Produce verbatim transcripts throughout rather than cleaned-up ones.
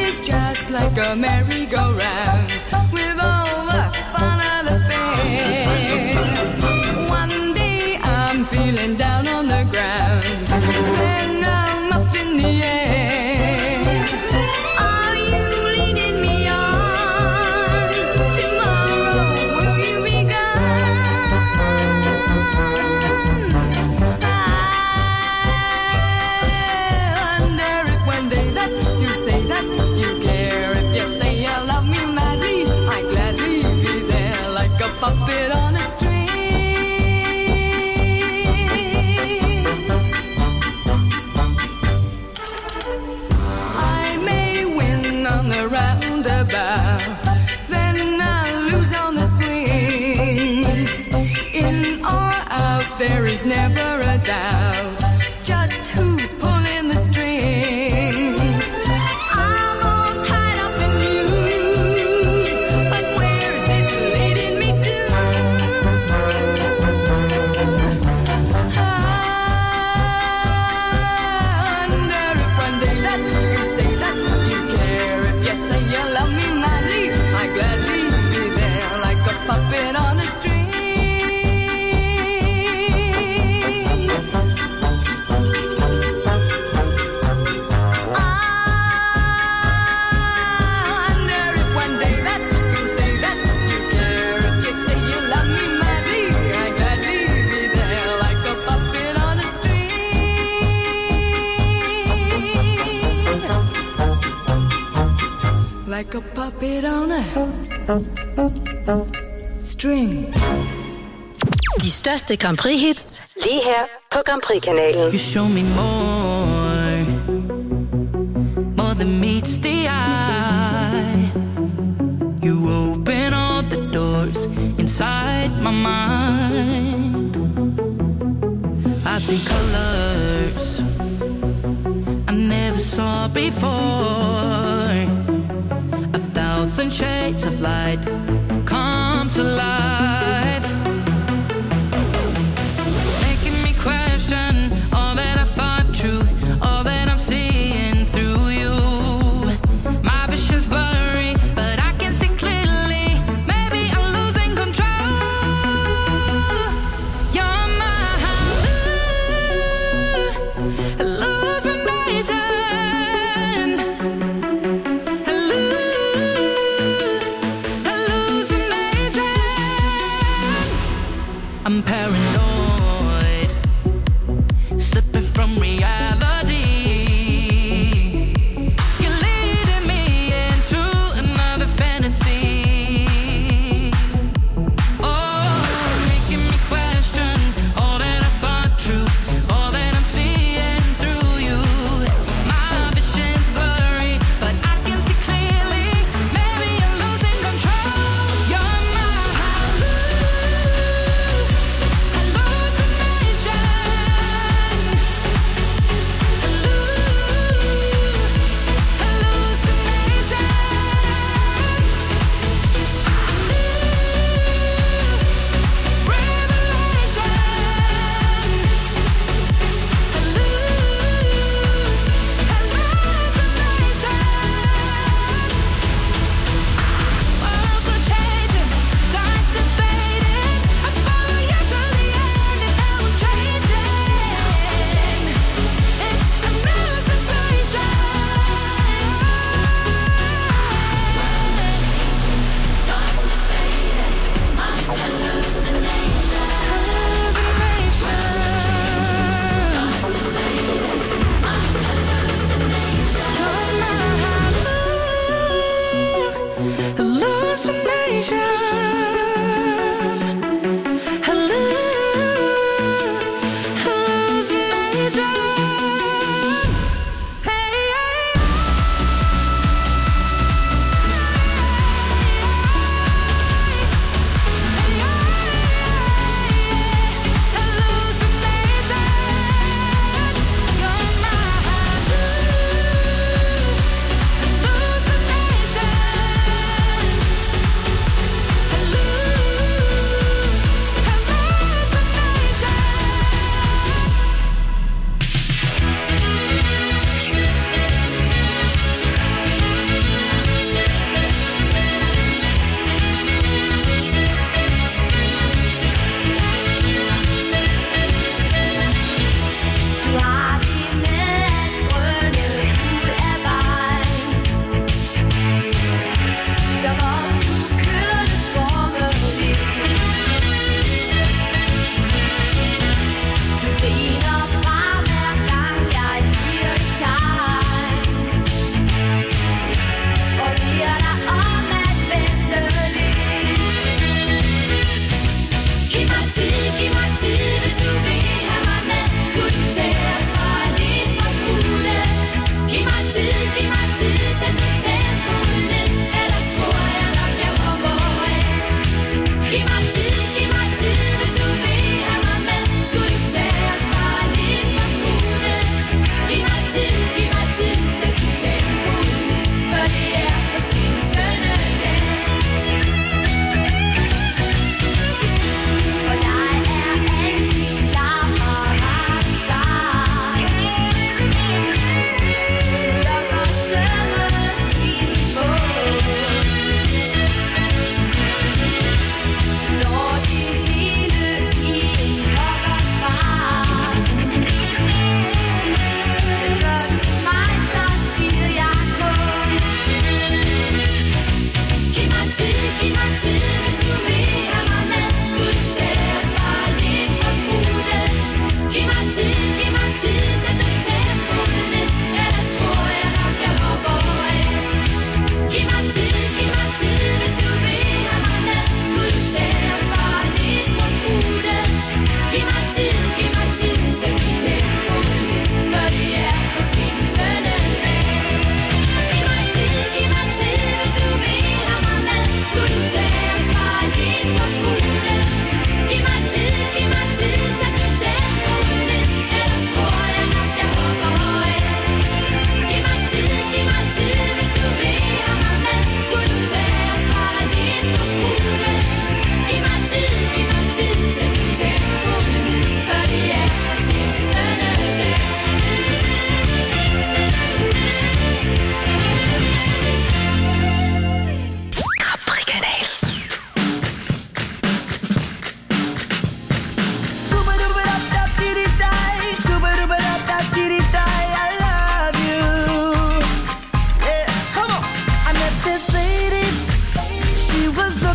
is just like a merry-go-round with all the fun of the fair. One day I'm feeling down on the ground, then I'm up in the air. Are you leading me on? Tomorrow will you be gone? I wonder if one day that you say that you care. If you say you love me madly, I'd gladly be there like a puppet on a string. I may win on the roundabout, then I'll lose on the swings. In or out, there is never a doubt just who's pulling the strings. I'm all tied up in you, but where's it leading me to? I wonder if one day that you say that you care. If you say you love me madly, I'd gladly be there like a puppet on a string. I wonder if one day that you say that you care. If you say you love me madly, I'd gladly be there like a puppet on a string. Like a puppet on a string. De største Grand Prix hits lige her på Grand Prix-kanalen. You show me more, more than meets the eye. You open all the doors inside my mind. I see colors I never saw before. A thousand shades of light come to life, making me question all that I thought true, all that I'm seeing through you. My vision's blurry, but I can see clearly. Maybe I'm losing control. You're my hallucination, hallucination.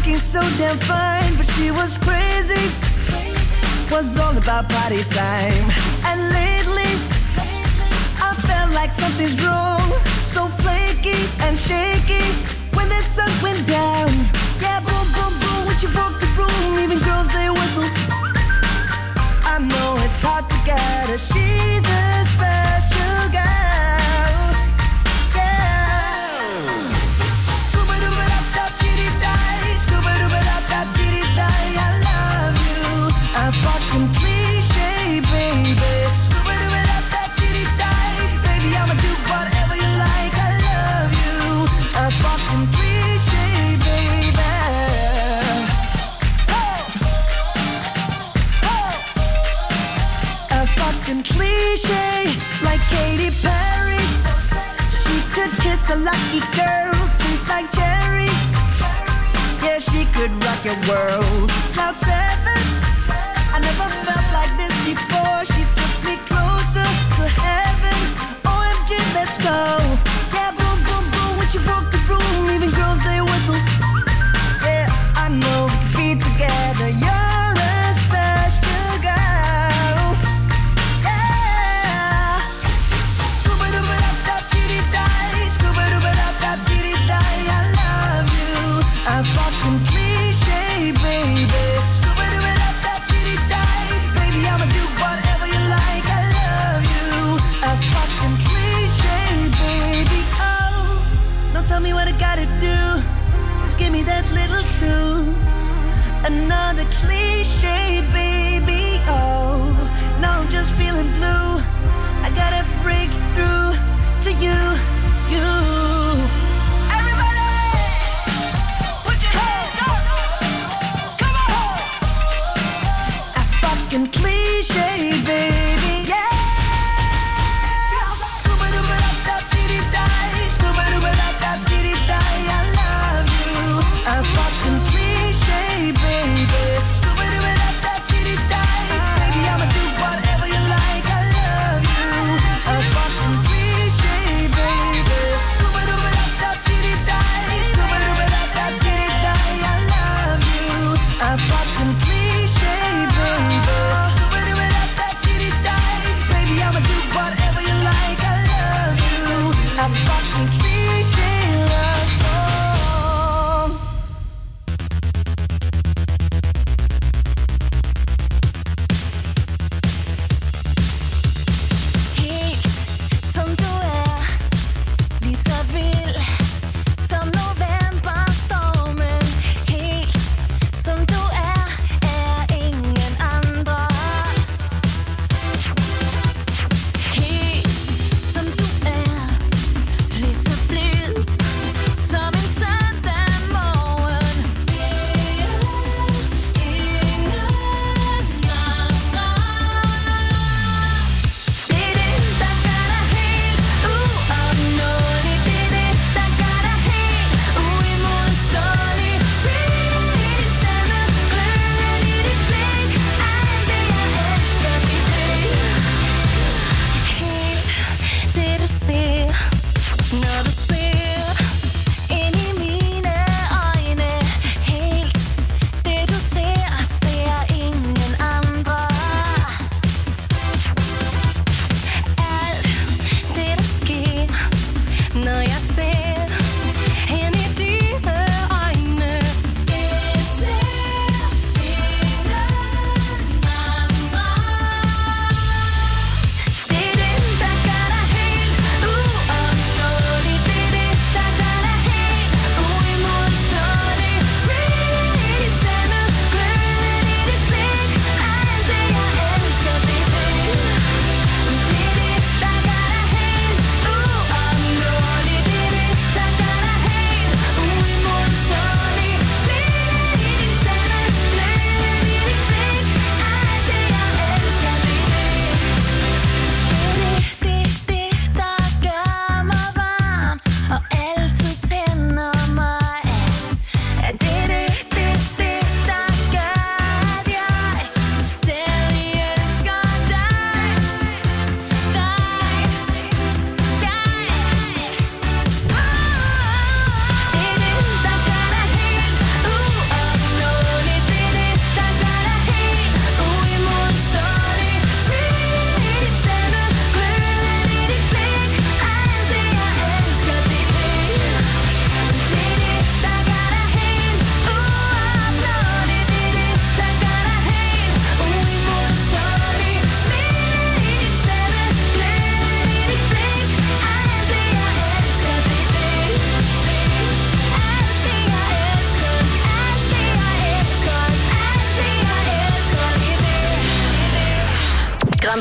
looking so damn fine, but she was crazy. Was all about party time. And lately, I felt like something's wrong. So flaky and shaky when the sun went down. Yeah, boom, boom, boom, when she walked the room, even girls, they whistle. I know it's hard to get her. She's a special girl. Yeah. Scuba-dooba-dap-dap-dee-dee-die, scuba-dooba-dap-dap-dee-dee-die. I love you. A fucking cliche, baby. Scuba-dooba-dap-dap-dee-dee-die. Baby, I'ma do whatever you like. I love you. A fucking cliche, baby. A fucking cliche, like Katy Perry. She could kiss a lucky girl, tastes like cherry. Yeah, she could rock your world. Cloud seven, I never felt like this before. She took me closer to heaven. O M G, let's go. Yeah, boom, boom, boom, when she walked the room, even girls, they whistle. Yeah, I know we could be together. You're a special girl. Yeah. Scuba-dooba-dap-dap-dee-dee-die, scuba-dooba-dap-dap-dee-dee-die. I love you. A fucking cliche, baby. Scuba-dooba-dap-dap-dee-dee-die. Baby, I'ma do whatever you like. I love you. A fucking cliche, baby. Oh, don't tell me what I gotta do. Just give me that little clue. Another cliche, baby. Oh, now I'm just feeling blue. I gotta break through to you, you. Everybody, put your hands up. Come on. A fucking cliche, baby. Yeah. Scuba-dooba-dap-dap-dee-dee-die, scuba-dooba-dap-dap-dee-dee-die. I love you. A fucking cliche, baby. Scuba-dooba-dap-dap-dee-dee-die. Baby, I'ma do whatever you like. I love you. A fucking cliche, baby. Scuba-dooba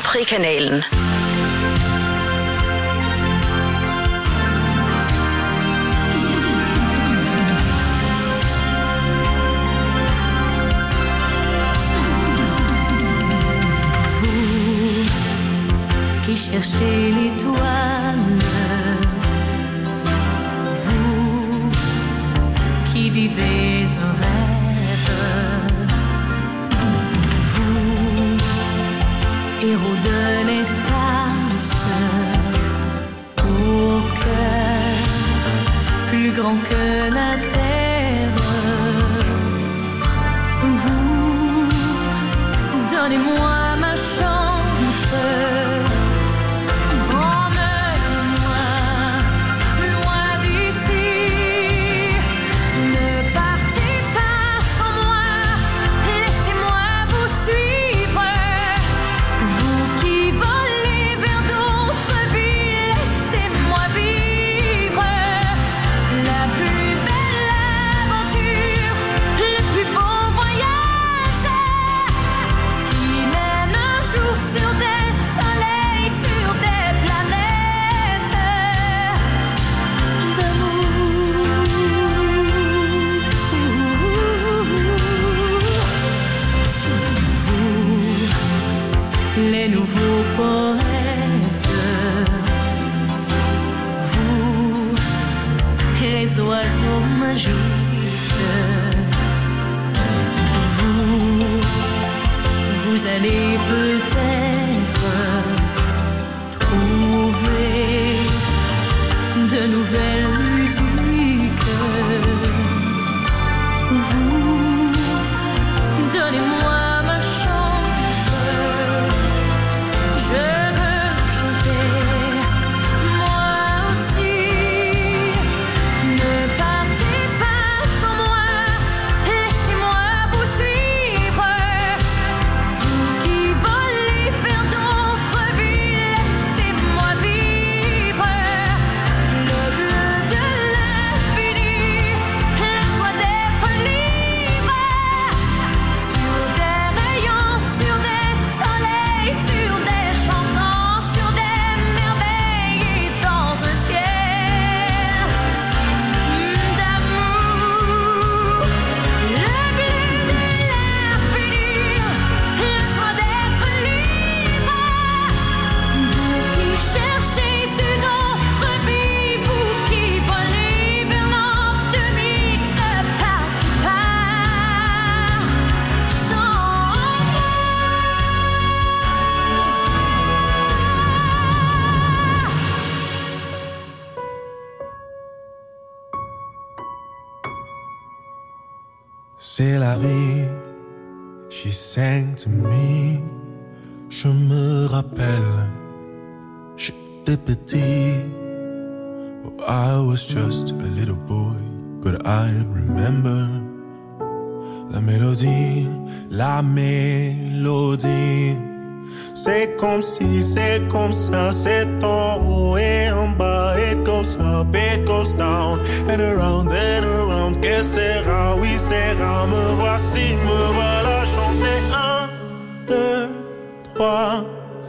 Grand Prix-kanalen. Qui cherchez l'étoile, vous qui vivez un rêve, vous, héros de l'espace, au cœur plus grand que la terre, vous, donnez-moi ma chance. Les nouveaux poètes, vous, les oiseaux magiques, vous, vous allez peut-être trouver de nouvelles musiques, vous, donnez-moi ma chance. Je veux chanter, moi aussi. Ne partez pas sans moi, laissez-moi vous suivre. Vous qui volez vers d'autres villes, laissez-moi vivre. Le bleu de l'infini, la joie d'être libre. Sur des rayons, sur des soleils, sur des chansons, sur des merveilles et dans un ciel d'amour. Le bleu de l'infini, la joie d'être libre. Vous qui cherchez une autre vie, vous qui volez vers l'an deux mille, ne partez pas sans moi. C'est la vie, she sang to me. Je me rappelle, j'étais petit. Oh, I was just a little boy, but I remember la mélodie, la mélodie. C'est comme si, c'est comme ça, c'est en haut et en bas. It goes up, it goes down, and around and around. Que sera, oui sera, me voici, me voilà chanter. Un, deux, trois,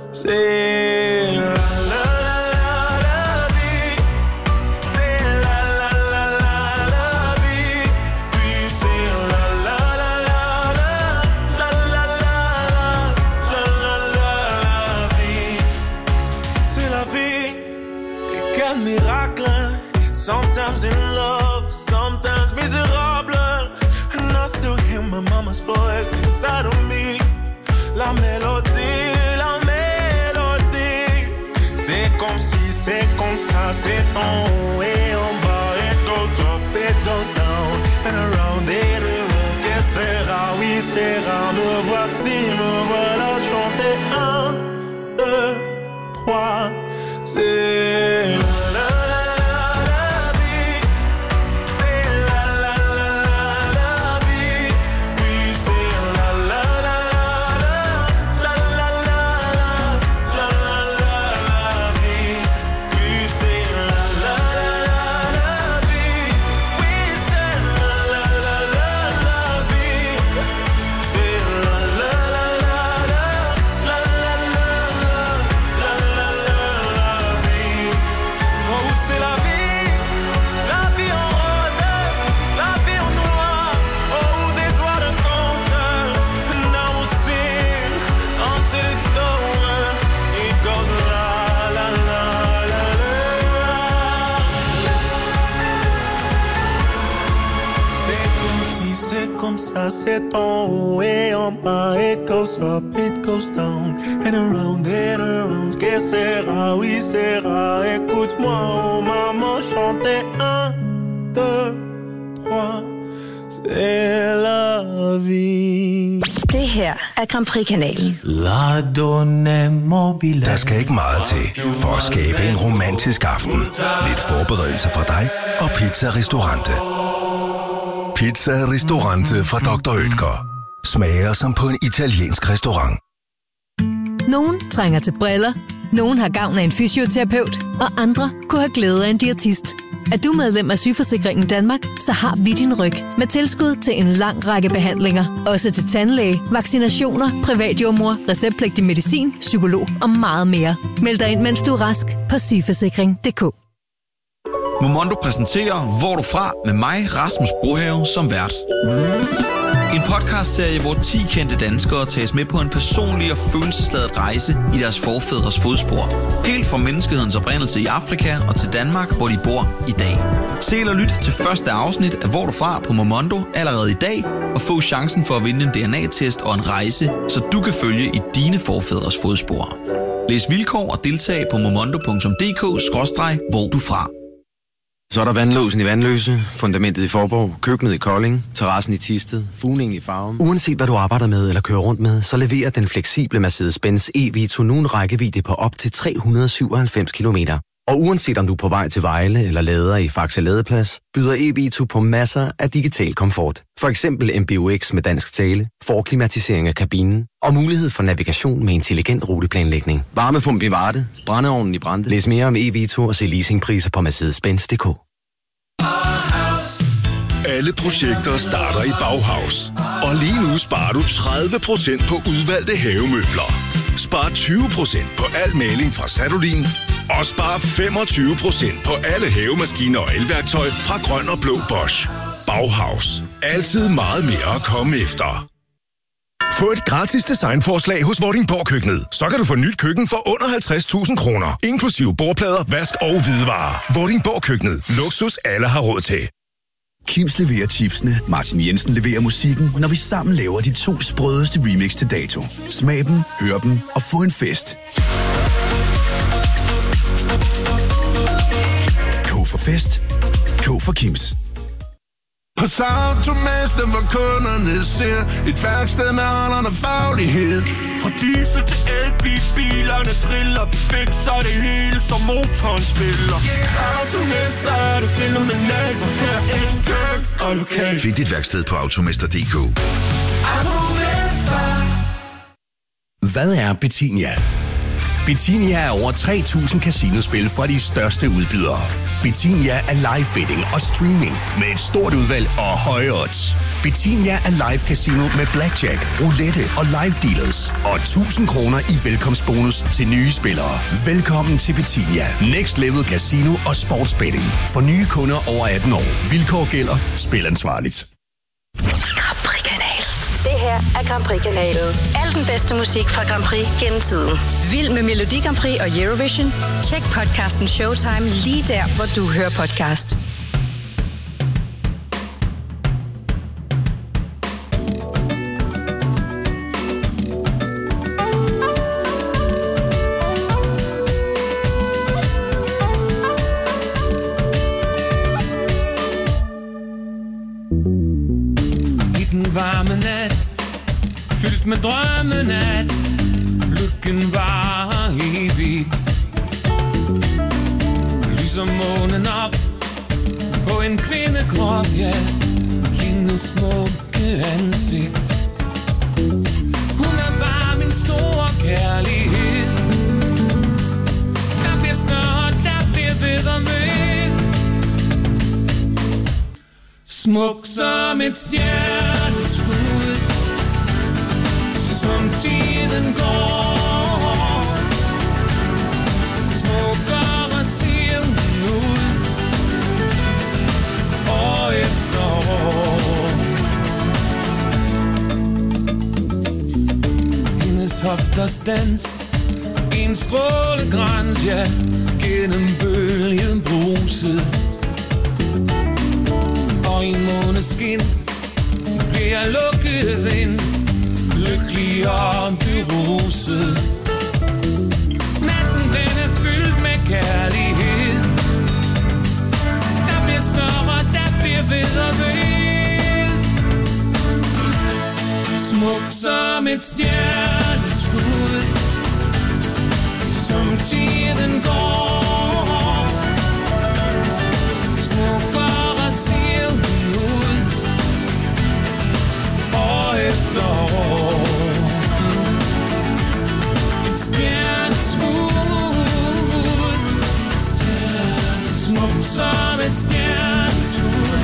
c'est la la la la la vie. C'est la la la la la vie. Oui, c'est la la la la la la la la la la la vie. C'est la vie. Et quel miracle. Sometimes in love, sometimes miserable. And I still hear my mama's voice inside of me. La mélodie, la mélodie. C'est comme si, c'est comme ça, c'est en haut et en bas. It goes up, it goes down, and around it around. Que sera, oui sera, me voici, me voilà chanter. Un, deux, trois, c'est la la la la la vie. C'est la la la la la vie. Oui, c'est la la la la la la la la la la la vie. Oui, c'est la la la la la vie. Oui, c'est la la la la la vie. C'est la la la la la c'est comme ça, c'est ton haut et en bas. It goes up, it goes down, and around and around. Que sera, oui sera. Écoute-moi, oh maman, chanter un, deux, trois. C'est la vie. Det her er Grand Prix-kanalen. Der skal ikke meget til for at skabe en romantisk aften. Lidt forberedelse fra dig og Pizza Ristorante. Pizza Ristorante fra doktor Oetker. Smager som på en italiensk restaurant. Nogen trænger til briller, nogen har gavn af en fysioterapeut, og andre kunne have glæde af en diætist. Er du medlem af Sygeforsikringen Danmark, så har vi din ryg med tilskud til en lang række behandlinger. Også til tandlæge, vaccinationer, privatjordmor, receptpligtig medicin, psykolog og meget mere. Meld dig ind, mens du er rask på sygeforsikring punktum d k. Momondo præsenterer Hvor du fra med mig, Rasmus Brohave, som vært. En podcastserie, hvor ti kendte danskere tages med på en personlig og følelsesladet rejse i deres forfædres fodspor. Helt fra menneskehedens oprindelse i Afrika og til Danmark, hvor de bor i dag. Se eller lyt til første afsnit af Hvor du fra på Momondo allerede i dag, og få chancen for at vinde en D N A-test og en rejse, så du kan følge i dine forfædres fodspor. Læs vilkår og deltag på momondo punktum d k skråstreg hvor du fra. Så er der vandlåsen i Vandløse, fundamentet i Forborg, køkkenet i Kolding, terrassen i Thisted, fugningen i Farum. Uanset hvad du arbejder med eller kører rundt med, så leverer den fleksible Mercedes-Benz E-Vito nu en rækkevidde på op til tre hundrede og syvoghalvfems kilometer. Og uanset om du er på vej til Vejle eller lader i Faxe Ladeplads, byder E-Vito på masser af digital komfort. For eksempel M B U X med dansk tale, forklimatisering af kabinen og mulighed for navigation med intelligent ruteplanlægning. Varmepump i Varde, brændeovnen i Brande. Læs mere om E-Vito og se leasingpriser på Mercedes Benz punktum d k. Alle projekter starter i Bauhaus. Og lige nu sparer du tredive procent på udvalgte havemøbler. Spar tyve procent på al maling fra Sadolin. Og spar femogtyve procent på alle havemaskiner og elværktøj fra Grøn og Blå Bosch. Bauhaus. Altid meget mere at komme efter. Få et gratis designforslag hos Vordingborg Køkkenet. Så kan du få nyt køkken for under halvtreds tusind kroner. Inklusive bordplader, vask og hvidevarer. Vordingborg Køkkenet. Luksus alle har råd til. Kims leverer chipsene, Martin Jensen leverer musikken, når vi sammen laver de to sprødeste remix til dato. Smag dem, hør dem og få en fest. K for fest. K for Kims. Hos Automester, hvor kunderne ser et værksted med holderne faglighed. Fra diesel til elbil, bilerne triller. Vi fikser det hele, som motoren spiller. Automester er det fænomenalt, for her enkelt og lokalt. Find dit værksted på automester punktum d k. Automester. Hvad er Betinia? Betinia er over tre tusind casinospil fra de største udbydere. Betinia er live betting og streaming med et stort udvalg og høje odds. Betinia er live casino med blackjack, roulette og live dealers. Og tusind kroner i velkomstbonus til nye spillere. Velkommen til Betinia. Next Level Casino og Sportsbetting. For nye kunder over atten år. Vilkår gælder. Spil ansvarligt. Grand Prix-kanal. Det her er Grand Prix-kanalen. Al den bedste musik fra Grand Prix gennem tiden. Vild med Melodi Grand Prix og Eurovision? Tjek podcasten Showtime lige der, hvor du hører podcast. Varme nat, fyldt med drømmenat. Lykken var evigt. Lyser månen op på en kvindekrop, ja, hendes smukke ansigt. Hun er bare min store kærlighed. Der bliver snart, der bliver ved og ved. Smuk som et stjerneskud, som tiden går. Smukkere ser hun ud, år efter år. Hendes hofters dans, en strålegrans, ja, gennem bølgen bruset. Og i måneskin det er lukket ind, lykkelig og beruset. Natten den er fyldt med kærlighed. Der bliver større, der bliver ved og ved. Smukt som et stjerneskud, som tiden går. Smukkere ser hun ud, år efter år. Et stjerneskud, smukt som et stjerneskud,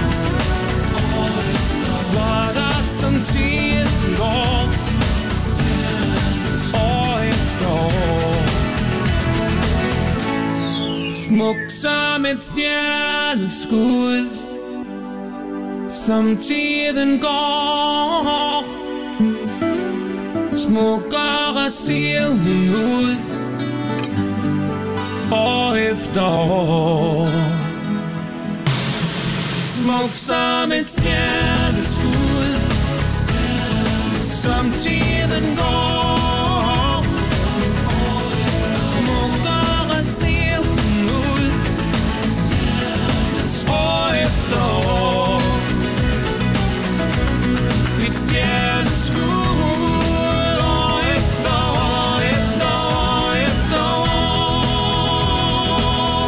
flottere som tiden går, år efter år. Smukt som et stjerneskud, som tiden går. Smukkere ser hun ud, år efter år. Smukt som et stjerneskud, som tiden går. Smukkere ser hun ud, år efter år. Et stjerneskud, år efter år, efter år, efter år.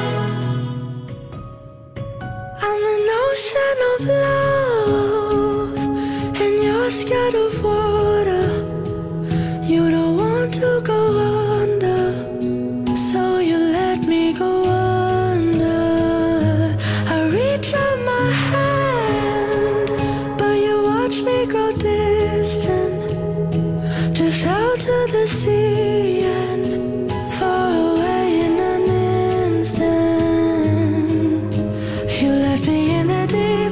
I'm an ocean of love, and you're scared of water. You don't want to go under, so you let me go under. I reach out my hand, but you watch me grow distant. Drift out to the sea and far away in an instant. You left me in the deep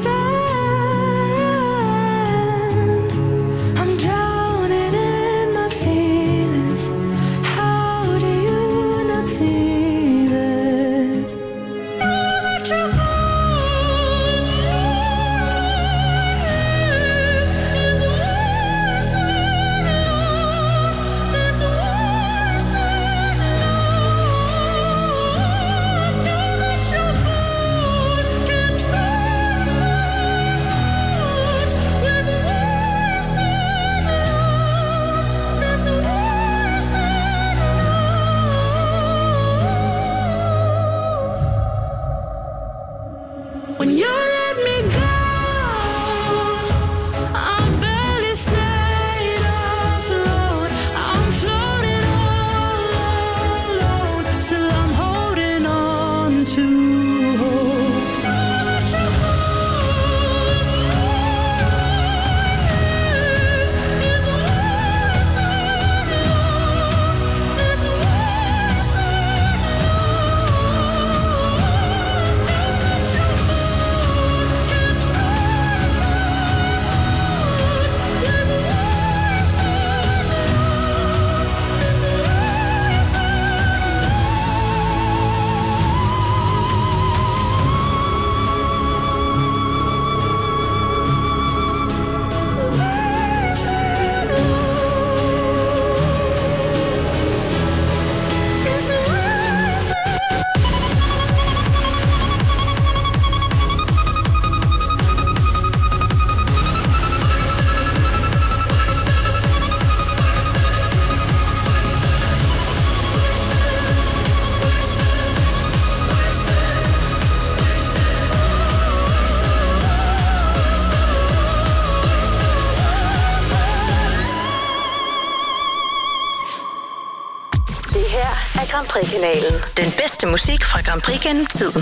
end. I'm drowning in my feelings. How do you not see that? Now that you're gone, it's worse than love. It's worse than love. Now that you're gone, can't find my heart with worse than love. It's worse than love. When you let me go, I barely stayed afloat. I'm floating all alone. Still I'm holding on to hope. Now that you're gone, it's worse than love. It's worse than love. Now that you're gone, can't find my heart with worse than love. It's worse than Det her er Grand Prix-kanalen. Den bedste musik fra Grand Prix gennem tiden.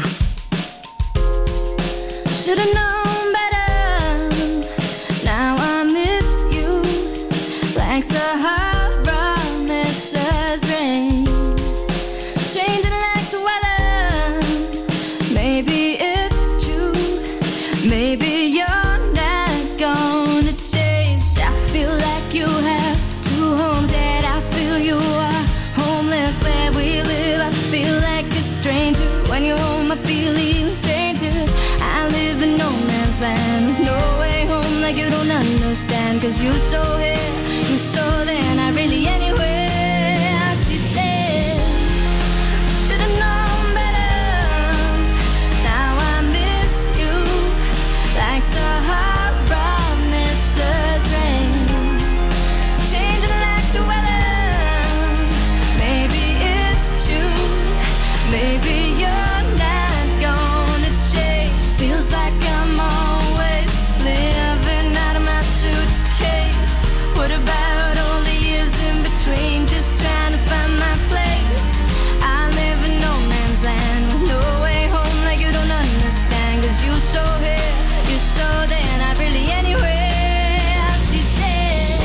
Should've known better. Now I miss you like Sahara misses rain, changing like the weather. Maybe it's true. Maybe you're not gonna change. I feel like you have two homes, yet I feel you are homeless where we live. I feel like a stranger when you're home. I feel even stranger. I live in no man's land with no way home. like you don't understand. Cause you so here, you so there, not really anywhere. She said, should've known better. Now I miss you like Sahara misses rain, changing like the weather. Maybe it's true, maybe you're not gonna change. Feels like I'm always living out of my suitcase. What about all the years in between, just trying to find my place? I live in no man's land with no way home, like you don't understand. Cause you so here, you so there, not really anywhere. She said,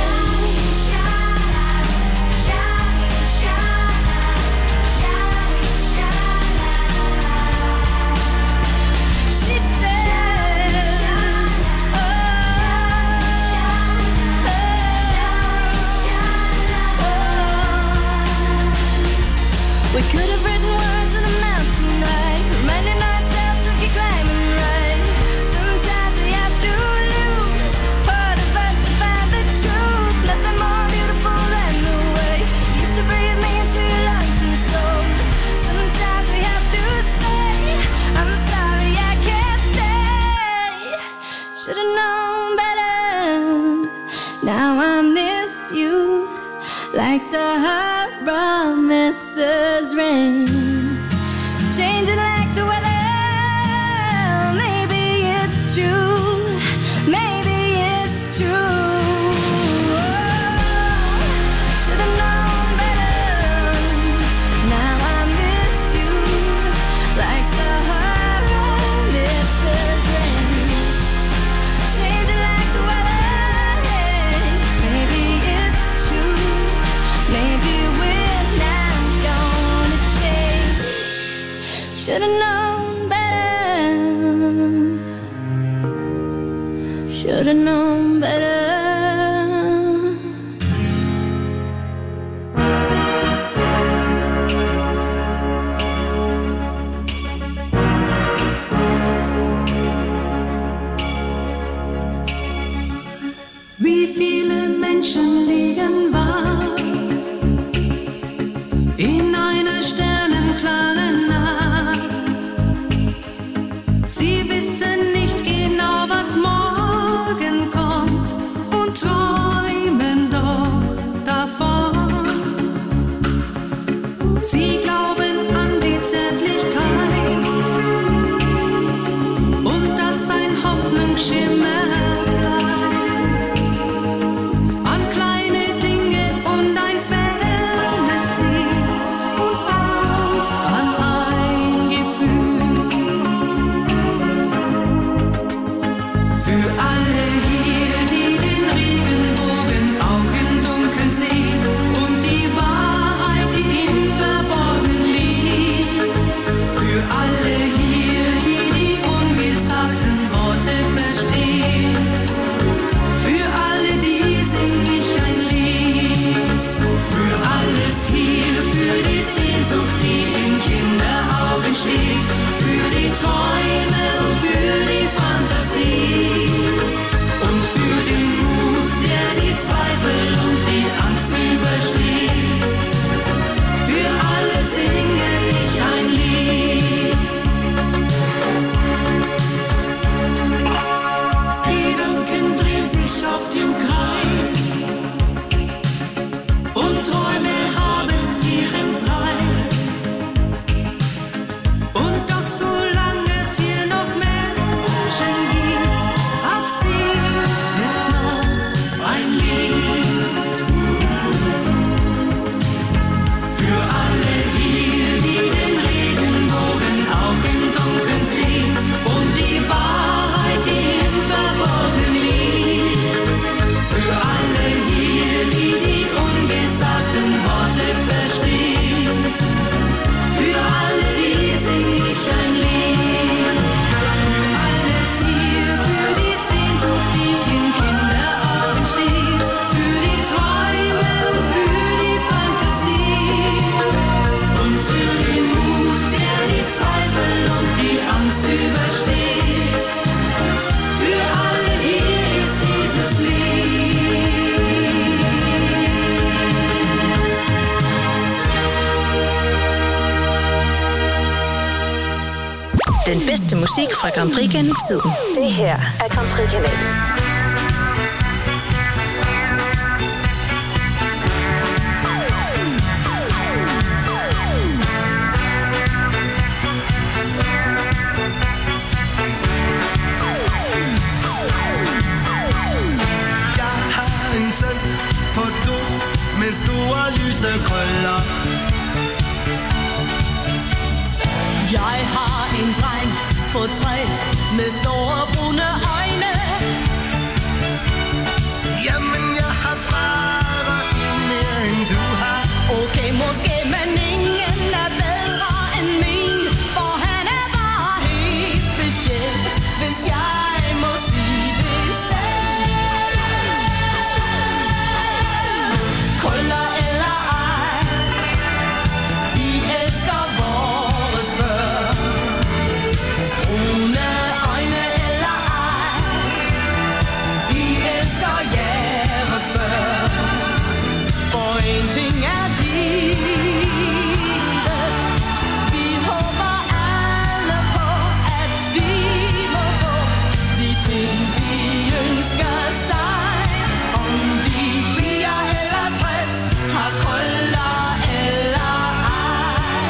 she said, we could have written words on a mountain, right? Reminding ourselves to keep climbing, right? Sometimes we have to lose part of us to find the truth. Nothing more beautiful than the way you used to breathe me into your lungs and soul. Sometimes we have to say, I'm sorry I can't stay. Should've known better. Now I miss you like Sahara misses rain, changing like the weather. Maybe it's true, maybe it's true. Oh, should've known better. Now I miss you like Sahara misses rain, changing like the weather. Maybe it's true, maybe we're not gonna change. Should've known better. Should've known better. Wie viele Menschen liegen wach in einer sternenklaren Nacht. Sie wissen nicht genau, was morgen kommt und träumen doch davon. Sie glauben an die Zärtlichkeit und dass ein Hoffnungsschimmer bleibt, an kleine Dinge musik fra Grand Prix gennem tiden. Det her er Grand Prix-kanalen. På to med store lyse krøller. Jeg har en dreng på tre med store brune øjne. Jamen jeg har bare en mere end du har. Okay, måske, men ingen er bedre end min, for han er bare helt speciel, hvis jeg må sige det selv. Krøller eller ej, vi elsker vores børn. Brune øjne eller ej, vi elsker jeres børn. For en ting er givet, vi håber alle på, at de må få de ting, de ønsker sig. Om de fire eller tres har krøller eller ej.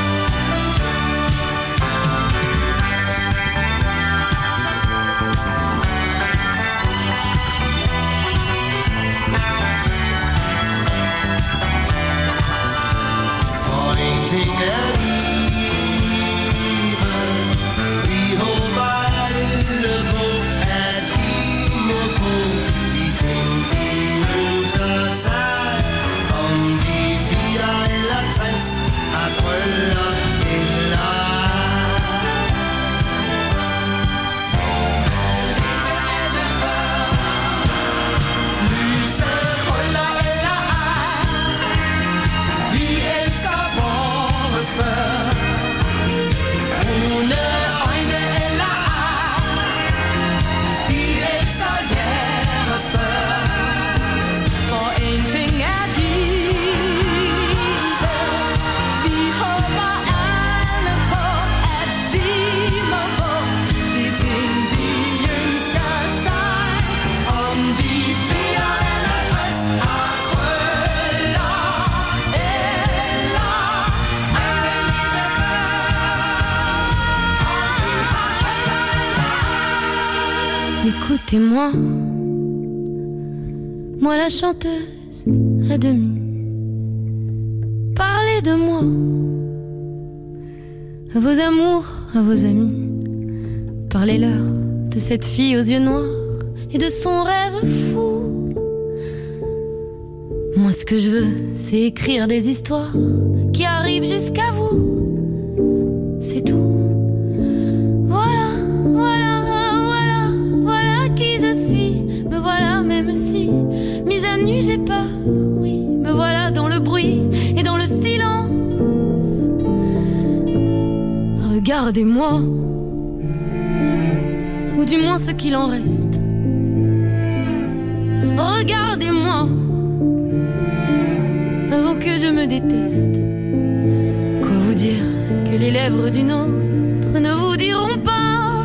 For en ting er livet, vi håber alle på, at de må få de ting, de ønsker sig. Om de fire eller tres har krøller eller lyse krøller eller ej, vi elsker vores børn. Brune øjne eller ej, vi elsker jeres børn. For en ting er givet, vi håber alle på, at de må få de ting, de ønsker sig. Om de fire eller tres har krøller eller Écoutez-moi, moi la chanteuse à demi. Parlez de moi, à vos amours, à vos amis. Parlez-leur de cette fille aux yeux noirs et de son rêve fou. Moi ce que je veux, c'est écrire des histoires qui arrivent jusqu'à vous. C'est tout. Voilà, voilà, voilà, voilà qui je suis. Me voilà même si, mise à nu j'ai peur. Oui, me voilà dans le bruit et dans le silence. Regardez-moi, ou du moins ce qu'il en reste. Regardez-moi, avant que je me déteste. Quoi vous dire que les lèvres d'une autre ne vous diront pas.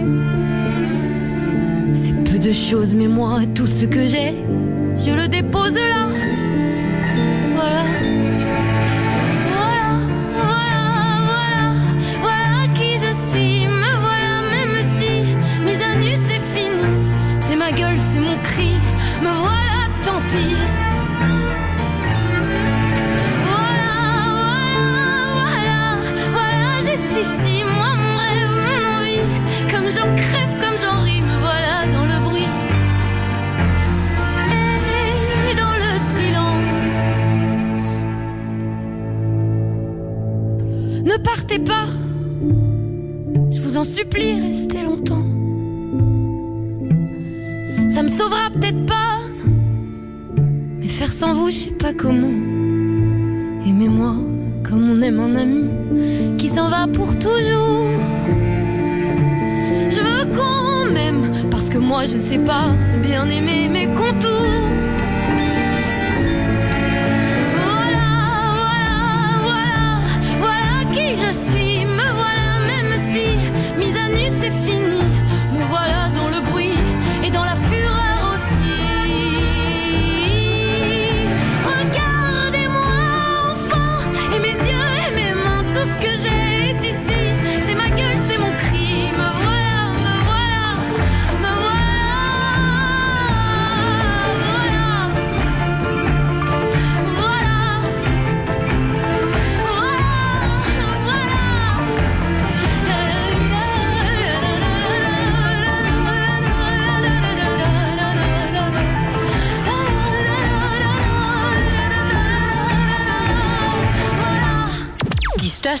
C'est peu de choses, mais moi, tout ce que j'ai, je le dépose là. Voilà. Voilà, voilà, voilà, voilà qui je suis. Me voilà même si, mise à nu c'est fini. C'est ma gueule, c'est mon cri. Me voilà, tant pis. Voilà, voilà, voilà, voilà, juste ici, moi, mon rêve, mon envie. Comme j'en crève, comme j'en ris, me voilà dans le bruit. Et dans le silence. Ne partez pas, je vous en supplie, restez longtemps. Ça me sauvera peut-être pas, mais faire sans vous, je sais pas comment. Aimez-moi comme on aime un ami qui s'en va pour toujours. Je veux qu'on m'aime parce que moi je sais pas bien aimer mes contours. Voilà, voilà, voilà, voilà qui je suis. Me voilà même si mise à nu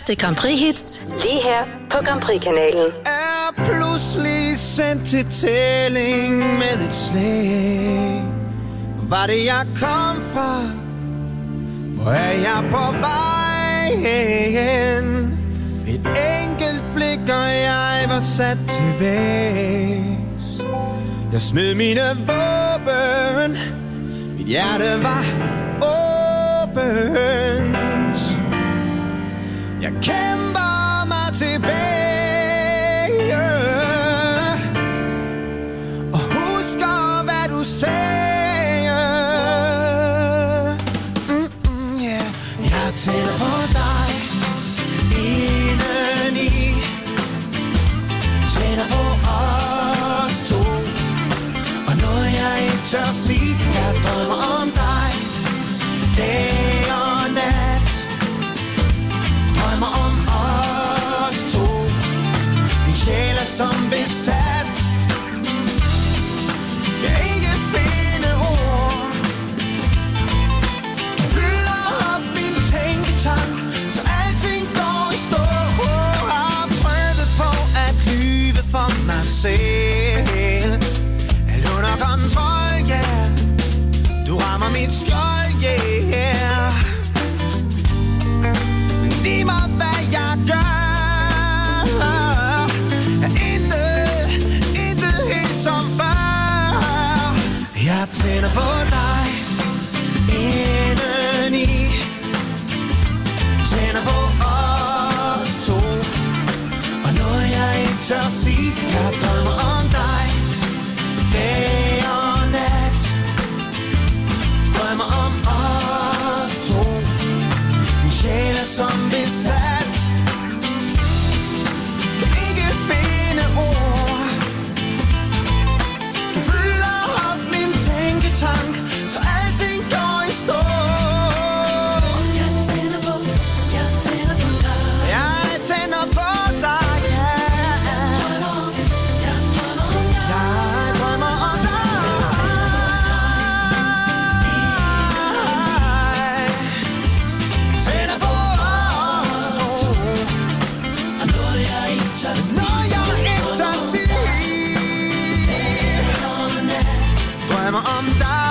største Grand Prix-hits, lige her på Grand Prix-kanalen. Er pludselig sendt til tælling med et slag. Var det jeg kom fra? Hvor er jeg på vej hen? Et enkelt blik, og jeg var sat til vægs. Jeg smed mine våben. Mit hjerte var åbent. Jeg kæmper mig tilbage og husker, hvad du sagde. Mm-mm, yeah. Jeg tænder på dig indeni. Tænder på os to. Og noget jeg ikke tør sige. Jeg drømmer om dig dag og nat. Drømmer om os to. Min sjæl er som besat. Jeg ikke finde ord. Fylder op min tænketank, så alting går i stå. Har prøvet på at lyve for mig selv. Alt under kontrol, ja. Yeah. Du rammer mit skjold, yeah. Giv mig, hvad jeg gør. Er intet, intet helt som før. Jeg tænder på dig indeni. Tænder på os to. Og noget jeg ikke tør sige. Jeg drømmer om dig dag og nat. Drømmer om os to. Min sjæl er som besat. Kan ikke finde ord. Du fylder op min tænketank, så alting går i stå. Jeg tænder på, jeg tænder på dig. Jeg tænder på dig, ja. Jeg drømmer om dig. Jeg drømmer om dig. Tænder på os to. Og noget jeg ikke tør sige. Noget jeg ikke tør sige. Drømmer om dig.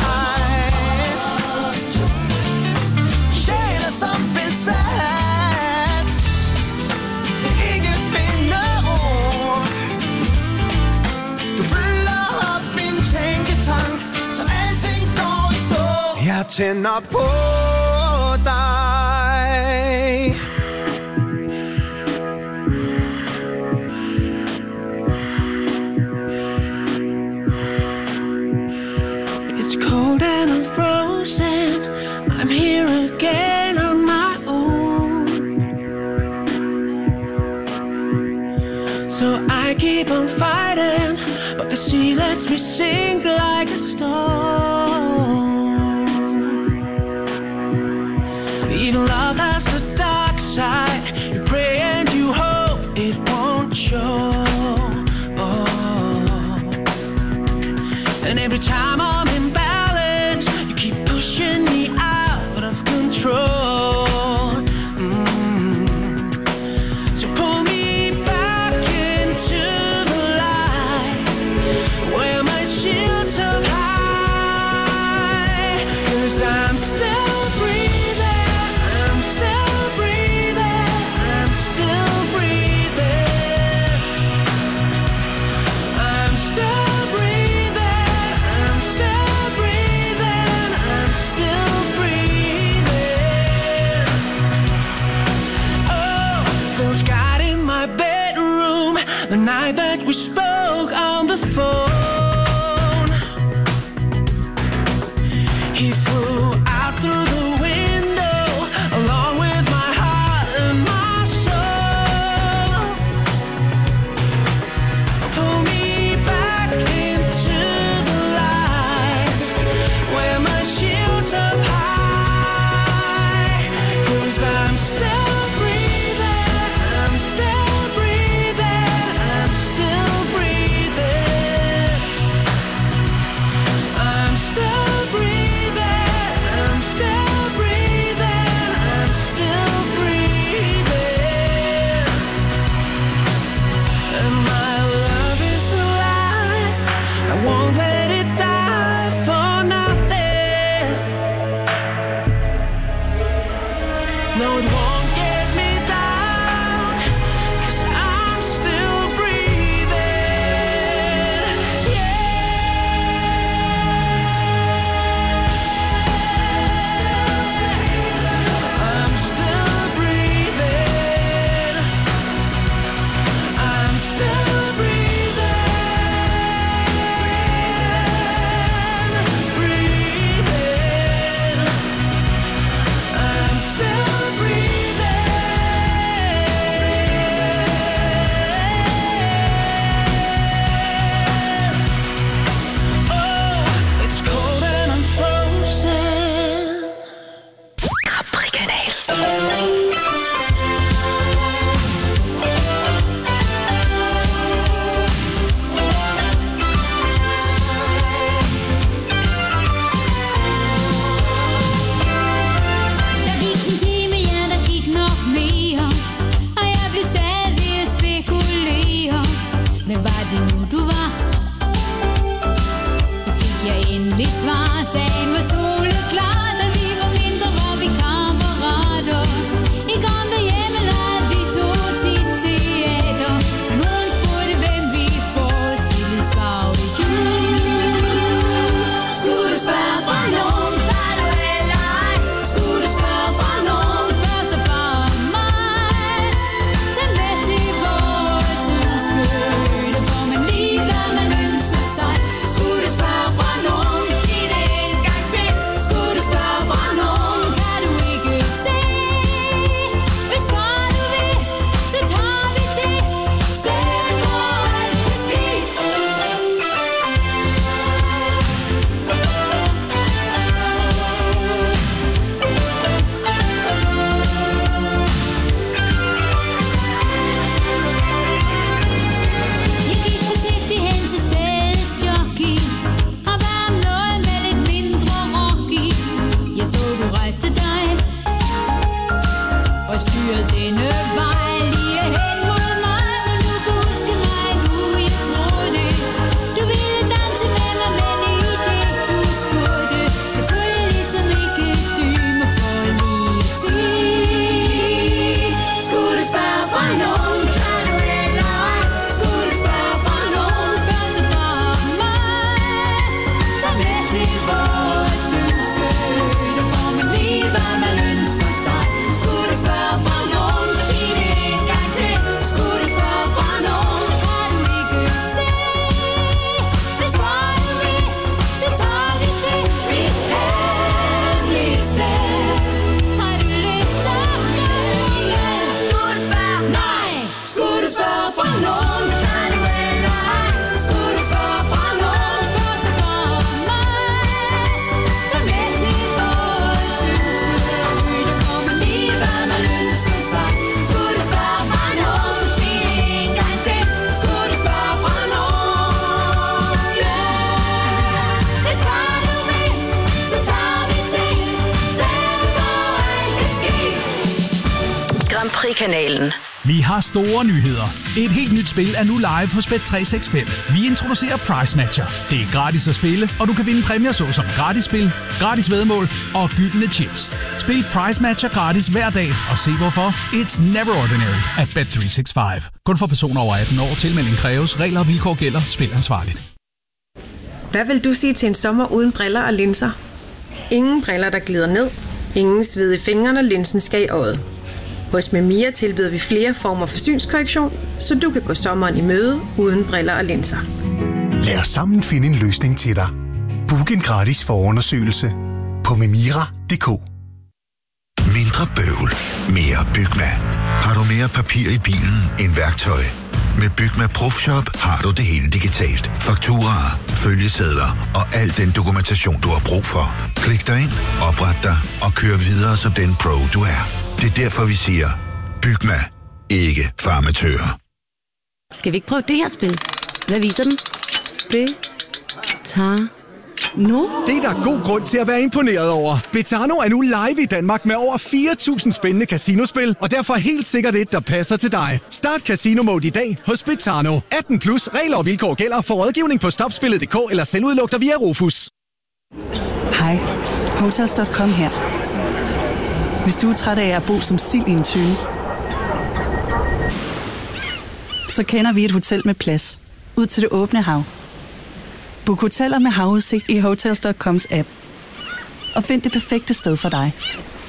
Sjæl er som besat. Ikke finde ord. Du fylder op min tænketank, så alting går i stå. Jeg tænder på dig. It's cold and I'm frozen. I'm here again on my own. So I keep on fighting, but the sea lets me sink like a stone. Even love has a dark side. You pray and you hope it won't show. Oh. And every time I'm in balance, you keep pushing me out of control. Mm. So pull me back into the light, where my shield's up high. 'Cause I'm still breathing, I'm still breathing, I'm still breathing. I'm still breathing, I'm still breathing, I'm still breathing. Oh, felt God in my bedroom the night that we spoke on the phone. He flew out through the window along with my heart and my soul. Pull me back into the light, where my shield's up high. 'Cause I'm still breathing, I'm still breathing, I'm still breathing. jeg endelig svar. Sagen var soleklar, da vi var mindre, var vi kammerater. I gamle hjemme lavede vi to tit teater. Og nogen spurgte, hvem vi forestillede, svarede vi du. Skulle du spørge fra nogen, var du eller ej? Skulle du spørge fra nogen, spørg så bare mig. Tag med til vores udskøjte, får man lige hvad man ønsker sig. Skulle du spørge fra nogen, sig det en gang til. Skulle du spørge fra nogen, kan du ikke se. Hvis bare du vil, så tager vi til stedet, hvor alt kan ske. Jeg gik forsigtigt hen til stedets jockey og bad om noget med lidt mindre rock i. Jeg så du rejste dig og styrede denne vej lige hen mod mig. Men du kan huske mig nu, jeg tror det. Du ville danse med mig, men i det du spurgte, jeg kunne ligesom ikke dybe mig for lige at sige. Skulle du spørge fra nogen, kan du eller ej? Skulle du spørge fra nogen, spørg så bare mig. Tag med til vores ønskøjte, får man lige hvad man ønsker sig. Skulle du spørge fra nogen, sig det en gang til. Skulle du spørge fra nogen, kan du ikke se. Hvis bare du vil, så tager vi til mit hemmelige sted. Har du lyst til at ringe? Skulle du spørge? Nej. Skulle du spørge fra nogen, kan du eller ej? Skulle du spørge fra nogen, spørg så bare mig. Tag med til vores ønskøjte, får man lige hvad man ønsker sig. Skulle du spørge fra nogen, sig det en gang til. Skulle du spørge fra nogen, yeah. Hvis bare du vil, så tager vi til stedet, hvor alt kan ske. Grand Prix-kanalen. Vi har store nyheder. Et helt nyt spil er nu live hos Bet tre seks fem. Vi introducerer Price Matcher. Det er gratis at spille, og du kan vinde præmier såsom gratis spil, gratis væddemål og gyldne chips. Spil Price Matcher gratis hver dag, og se hvorfor. It's never ordinary at Bet tre seks fem. Kun for personer over atten år. Tilmelding kræves. Regler og vilkår gælder. Spil ansvarligt. Hvad vil du sige til en sommer uden briller og linser? Ingen briller, der glider ned. Ingen sved i fingrene, linsen skal i øjet. Hos Memia tilbyder vi flere former for synskorrektion, så du kan gå sommeren i møde uden briller og linser. Lad os sammen finde en løsning til dig. Book en gratis forundersøgelse på memira punktum d k. Mindre bøvl, mere Bygma. Har du mere papir i bilen end værktøj? Med Bygma Profshop har du det hele digitalt. Fakturaer, følgesedler og al den dokumentation, du har brug for. Klik dig ind, opret dig og kør videre som den pro, du er. Det er derfor, vi siger, Bygma, ikke farmatører. Skal vi ikke prøve det her spil? Hvad viser den? Det tager nu. Det er der god grund til at være imponeret over. Betano er nu live i Danmark med over fire tusind spændende casinospil, og derfor helt sikkert et, der passer til dig. Start Casino Mode i dag hos Betano. atten plus, regler og vilkår gælder. For rådgivning på stopspillet punktum d k eller selvudluk dig via Rufus. Hej, Hotels punktum com her. Hvis du er træt af at bo som sild i en tønde, så kender vi et hotel med plads ud til det åbne hav. Book hoteller med havudsigt i Hotels punktum coms app. Og find det perfekte sted for dig.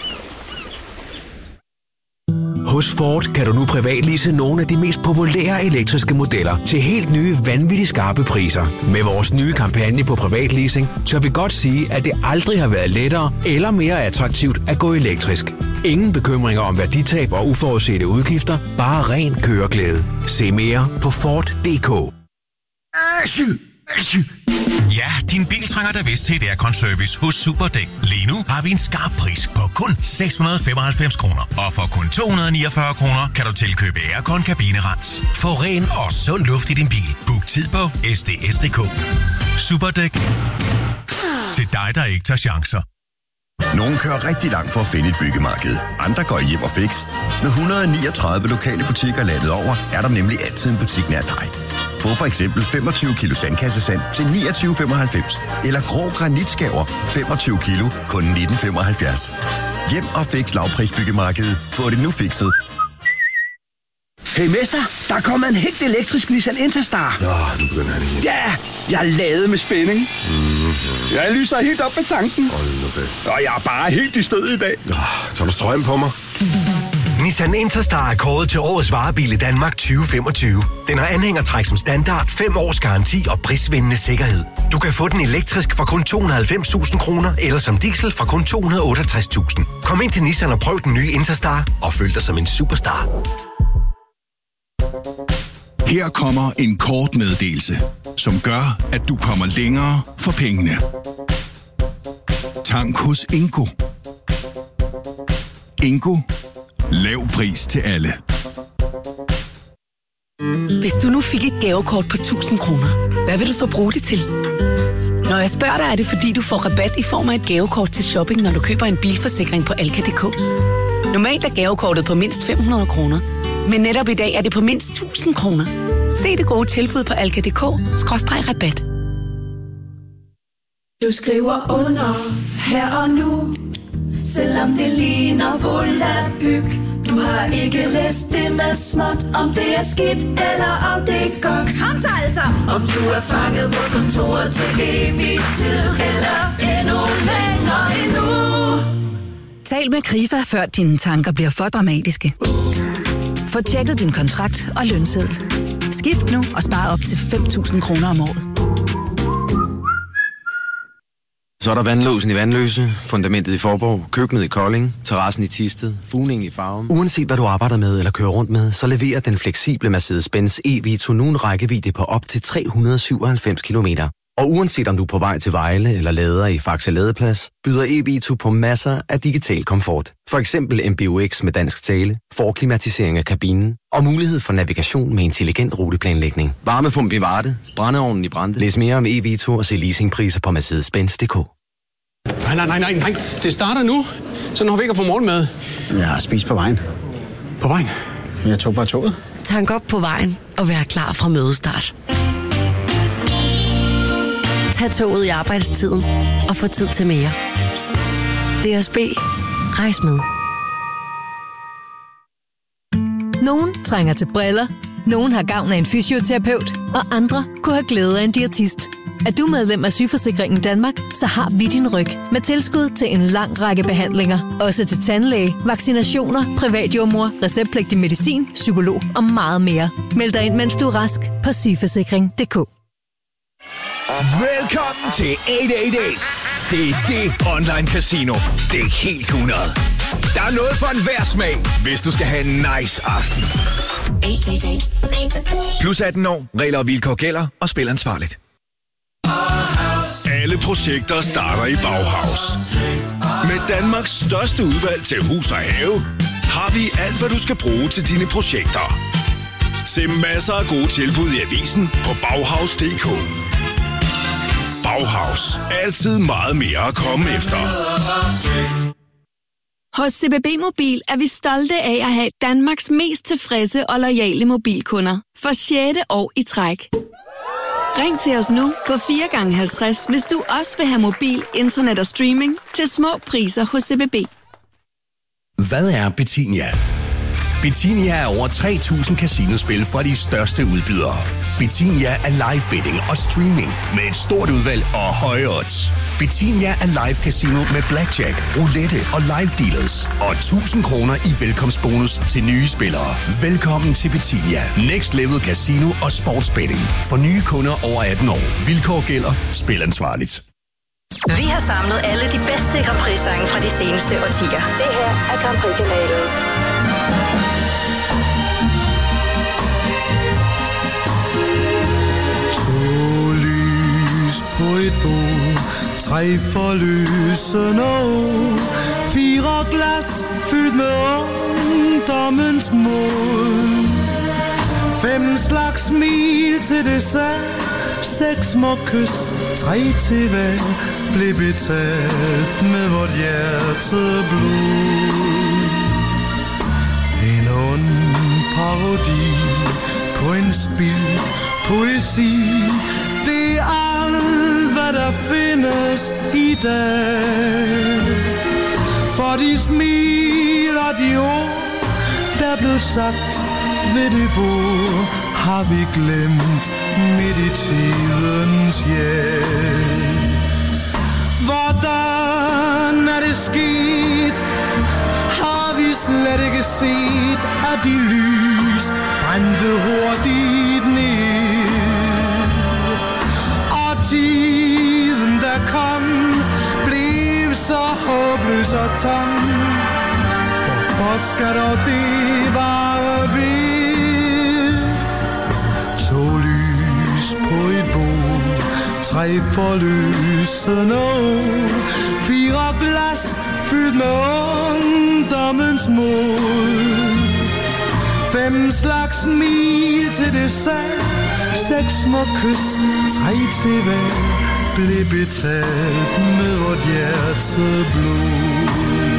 Hos Ford kan du nu privatlease nogle af de mest populære elektriske modeller til helt nye, vanvittigt skarpe priser. Med vores nye kampagne på privatleasing, tør vi godt sige, at det aldrig har været lettere eller mere attraktivt at gå elektrisk. Ingen bekymringer om værditab og uforudsete udgifter, bare ren køreglæde. Se mere på Ford punktum d k. Ja, din bil trænger da vist til et aircon-service hos Superdæk. Lige nu har vi en skarp pris på kun seks hundrede og femoghalvfems kroner. Og for kun to hundrede og niogfyrre kroner kan du tilkøbe aircon kabinerens. Få ren og sund luft i din bil. Book tid på S D S punktum d k. Superdæk. Til dig, der ikke tager chancer. Nogle kører rigtig langt for at finde et byggemarked. Andre går hjem og fix. Med et hundrede og niogtredive lokale butikker landet over, er der nemlig altid en butik nær dig. Få for eksempel femogtyve kilo sandkassesand til niogtyve femoghalvfems. Eller grå granitskaver femogtyve kilo, kun nitten femoghalvfjerds. Hjem og Fix lavprisbyggemarkedet. Få det nu fikset. Hey mester, der er kommet en helt elektrisk Nissan Interstar. Nå, nu begynder han igen. Ja, jeg er ladet med spænding. Mm-hmm. Jeg lyser helt op med tanken. Hold nu fast. Og jeg er bare helt i stød i dag. Ja, tager du strøm på mig? Nissan Interstar er kåret til årets varebil i Danmark tyve femogtyve. Den har anhængertræk som standard, fem års garanti og prisvindende sikkerhed. Du kan få den elektrisk for kun to hundrede og halvfems tusind kroner, eller som diesel for kun to hundrede og otteogtres tusind. Kom ind til Nissan og prøv den nye Interstar, og føl dig som en superstar. Her kommer en kort meddelelse, som gør, at du kommer længere for pengene. Tank hos Ingo. Ingo. Lav pris til alle. Hvis du nu fik et gavekort på tusind kroner, hvad vil du så bruge det til? Når jeg spørger dig, er det fordi, du får rabat i form af et gavekort til shopping, når du køber en bilforsikring på Alka punktum d k. Normalt er gavekortet på mindst fem hundrede kroner, men netop i dag er det på mindst tusind kroner. Se det gode tilbud på alka punktum d k skråstreg rabat. Du skriver under her og nu, selvom det ligner volapyk. Du har ikke læst det med småt, om det er skidt eller om det er godt. Kom så altså! Om du er fanget på kontoret til evig tid, eller endnu længere endnu. Tal med Krifa, før dine tanker bliver for dramatiske. Få tjekket din kontrakt og lønseddel. Skift nu og spar op til fem tusind kroner om året. Så er der vandlåsen i Vandløse, fundamentet i Forborg, køkkenet i Kolding, terrassen i Thisted, fugningen i Farum. Uanset hvad du arbejder med eller kører rundt med, så leverer den fleksible Mercedes-Benz E-Vito nu en rækkevidde på op til tre hundrede og syvoghalvfems kilometer. Og uanset om du er på vej til Vejle eller lader i Faxe Ladeplads, byder E-Vito på masser af digital komfort. For eksempel M B U X med dansk tale, forklimatisering af kabinen og mulighed for navigation med intelligent ruteplanlægning. Varmepumpe i Varde, brændeovnen i Brande. Læs mere om E-Vito og se leasingpriser på Mercedes Benz punktum d k. Nej, nej, nej, nej, nej. Det starter nu, så når vi ikke har fået morgenmad. Jeg har spist på vejen. På vejen? Jeg tog bare toget. Tank op på vejen og vær klar fra mødestart. Tag toget i arbejdstiden og få tid til mere. D S B. Rejs med. Nogen trænger til briller, nogen har gavn af en fysioterapeut, og andre kunne have glæde af en diætist. Er du medlem af Sygeforsikringen Danmark, så har vi din ryg med tilskud til en lang række behandlinger. Også til tandlæge, vaccinationer, privatjordmor, receptpligtig medicin, psykolog og meget mere. Meld dig ind, mens du er rask på sygeforsikring punktum d k. Velkommen til otte otte otte. Det er det online casino. Det er helt hundrede. Der er noget for enhver smag, hvis du skal have en nice aften. Plus atten år, regler og vilkår gælder, og spil ansvarligt. Alle projekter starter i Bauhaus. Med Danmarks største udvalg til hus og have, har vi alt, hvad du skal bruge til dine projekter. Se masser af gode tilbud i avisen på Bauhaus punktum d k. Bauhaus. Altid meget mere at komme efter. Hos C B B Mobil er vi stolte af at have Danmarks mest tilfredse og loyale mobilkunder for sjette år i træk. Ring til os nu på fire gange halvtreds, hvis du også vil have mobil, internet og streaming til små priser hos C B B. Hvad er Betinia? Betinia er over tre tusind casinospil fra de største udbydere. Betinia er live betting og streaming med et stort udvalg og høje odds. Betinia er live casino med blackjack, roulette og live dealers. Og tusind kroner i velkomstbonus til nye spillere. Velkommen til Betinia. Next Level Casino og Sportsbetting. For nye kunder over atten år. Vilkår gælder. Spil ansvarligt. Vi har samlet alle de bedst sikre prissange fra de seneste årtier. Det her er Grand Prix-kanalen. På et bord, tre forløsende år, fire glas fyldt med ungdommens mål, fem slags smil til dessert, seks små kys, tre til hver, blev betalt med vort hjerteblod. En ond parodi på en spildt poesi. Det er alt, hvad der findes i dag. For de smil og de ord, der blev sagt ved det bord, har vi glemt midt i tidens hjælp. Hvordan er det sket? Har vi slet ikke set, at de lys brændte hurtigt ned. Og tiden, der kom, blev så håbløs og tom. Hvorfor skal dog det vare ved? To lys på et bord, tre forløsende ord, fire glas fyldt med ungdommens mod. Fem slags smil til dessert, seks små kys, tre til hver, blev betalt med vort hjerte blod.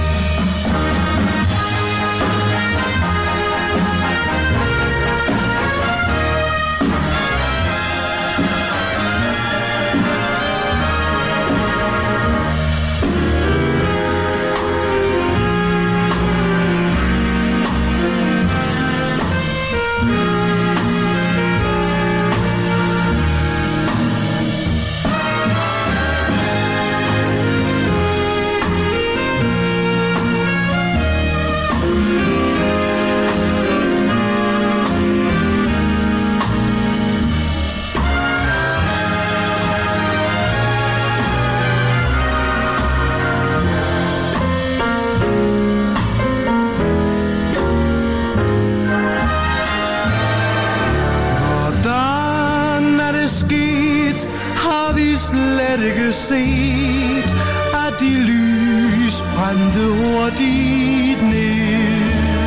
Set, at de lys brændte hurtigt ned.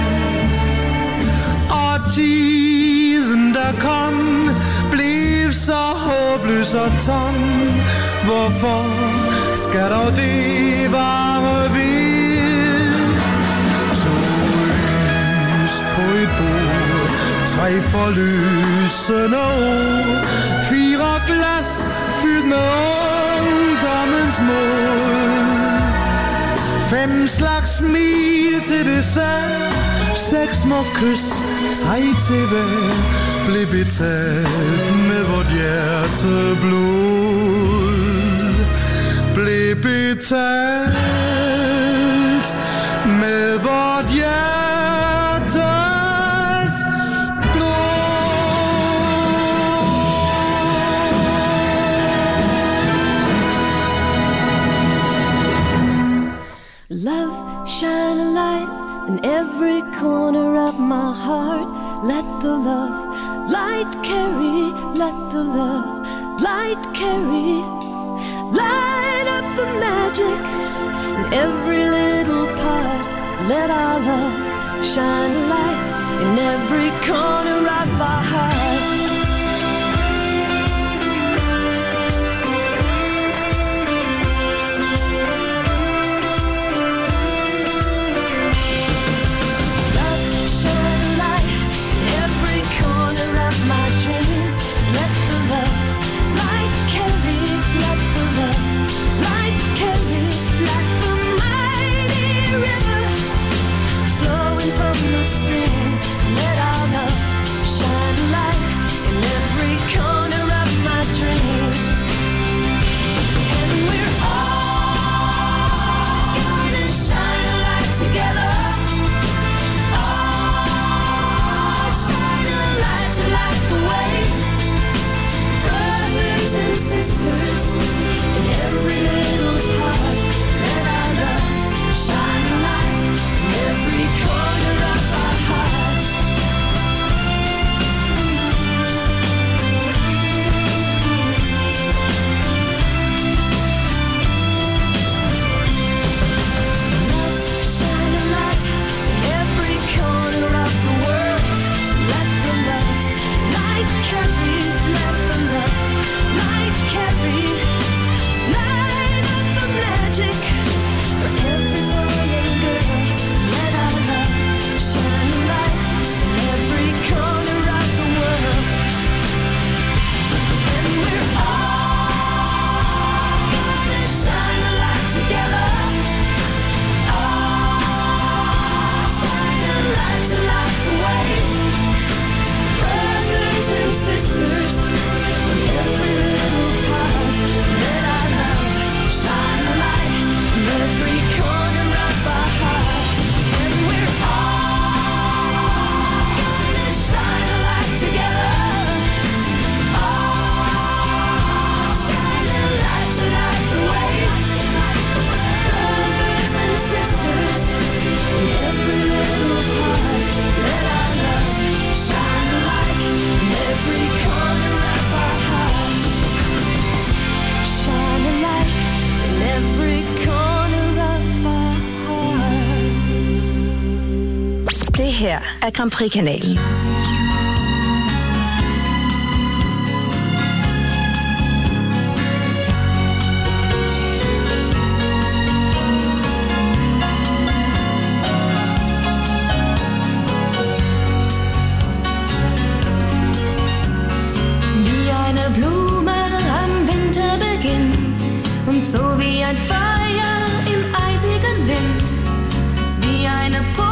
Og tiden, der kom, blev så håbløs og tom. Hvorfor skal dog det vare ved? To lys på et bord, tre forløsende ord, fire glas fyldt med ungdommens mod. Fem slags smil til dessert, seks små kys, tre til hver, blev betalt med vort hjerte blod. Blev betalt med vort hjertes blod. Love, shine a light in every corner of my heart. Let the love light carry, let the love light carry. Light up the magic in every little part. Let our love shine a light in every corner of our hearts. From the stream, let our love shine a light. her er Grand Prix-kanalen. So wie ein Feuer im eisigen Wind, wie eine Puppe